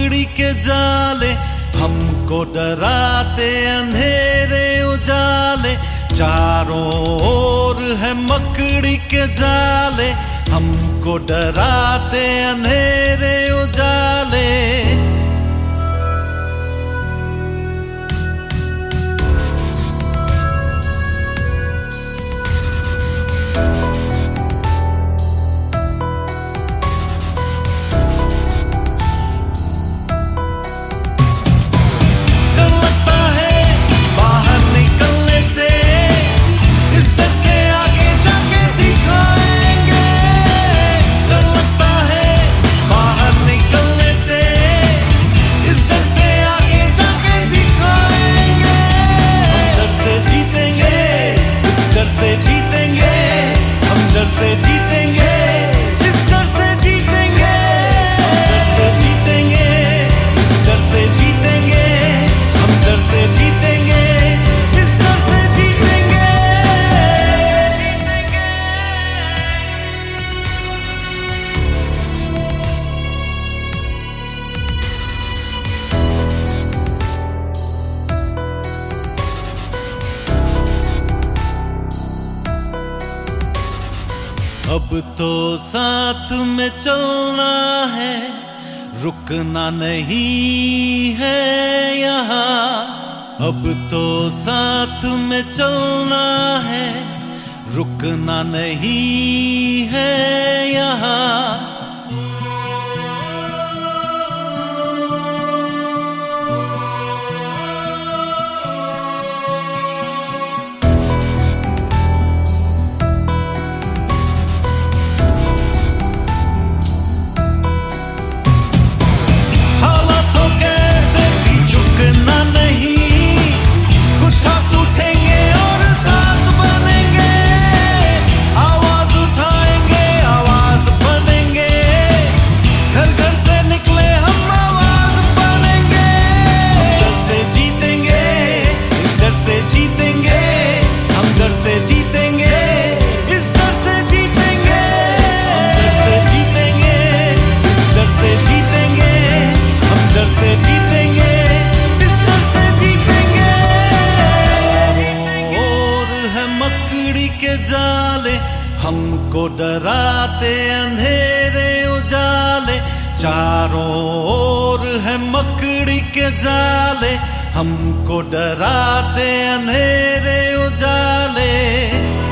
मकड़ी के जाले, हमको डराते अंधेरे उजाले। चारों ओर है मकड़ी के जाले, हमको डराते अंधेरे उजाले। अब तो साथ में चलना है, रुकना नहीं है यहाँ। अब तो साथ में चलना है, रुकना नहीं है यहाँ। हमको डराते अंधेरे उजाले, चारों ओर है मकड़ी के जाले। हमको डराते अंधेरे उजाले।